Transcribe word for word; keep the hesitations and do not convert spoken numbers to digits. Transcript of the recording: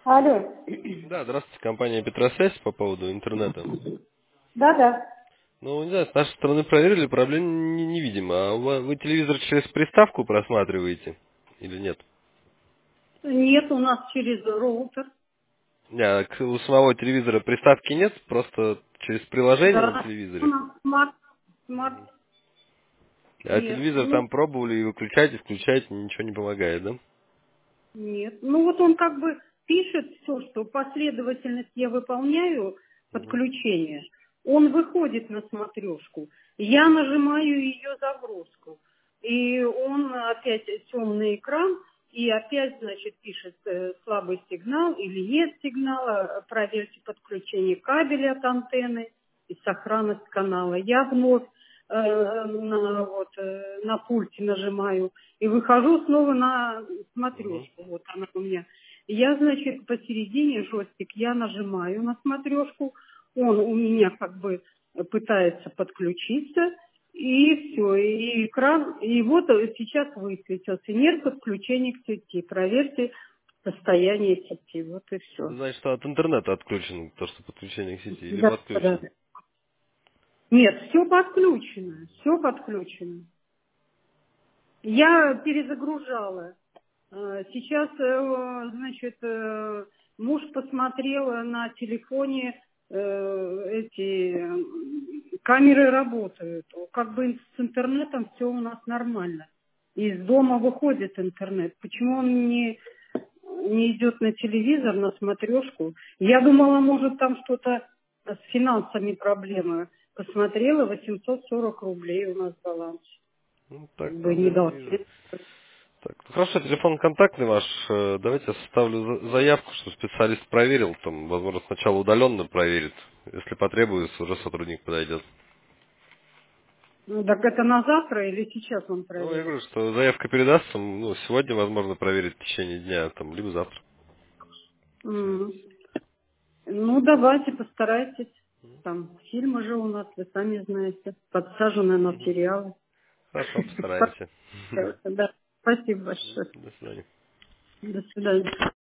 Алло. Да, здравствуйте, компания Петросвязь по поводу интернета. Да-да. Ну, не знаю, с нашей стороны проверили, проблем не, не видим. А у ва- вы телевизор через приставку просматриваете или нет? Нет, у нас через роутер. Не, а к- у самого телевизора приставки нет, просто через приложение на Да. У телевизоре. нас смарт. Смарт. А Нет. телевизор Ну, там пробовали и выключать, и включать, ничего не помогает, да? нет. Ну, вот он как бы пишет все, что последовательность я выполняю Мгм. подключение. Он выходит на смотрешку. Я нажимаю ее загрузку. И он опять темный экран, и опять, значит, пишет э, слабый сигнал или нет сигнала, э, проверьте подключение кабеля от антенны и сохранность канала. Я вновь э, на, вот, э, на пульте нажимаю и выхожу снова на Мгм. смотрешку. Вот она у меня. Я, значит, посередине жестик, я нажимаю на смотрешку, он у меня как бы пытается подключиться, и все, и экран, и вот сейчас высветился. Нет подключения к сети. Проверьте состояние сети. Вот и Это все. значит, что от интернета отключено то, что подключение к сети, или Да, да. подключено? Нет, все подключено, все подключено. Я перезагружала. Э, Сейчас, э, значит, э, муж посмотрел на телефоне, э, эти м, камеры работают. Как бы с интернетом все у нас нормально. Из дома выходит интернет. Почему он не, не идет на телевизор, на смотрешку? Я думала, может, там что-то с финансами проблемы. Посмотрела, восемьсот сорок рублей у нас баланс. Ну, Как так, бы не проблем не дал. вижу. Так, ну хорошо, телефон контактный ваш. э, Давайте я составлю за- заявку, чтобы специалист проверил. Там, возможно, сначала удаленно проверит. Если потребуется, уже сотрудник подойдет. Ну, так это на завтра или сейчас он Ну, я проверит? говорю, что заявка передастся, ну, сегодня, возможно, проверить в течение дня, там, либо завтра. М. Ну, давайте, постарайтесь. Там фильмы же у нас, вы сами знаете, подсажены на Мгм. сериалы. Хорошо, постараемся. Да. Спасибо большое. До свидания. До свидания.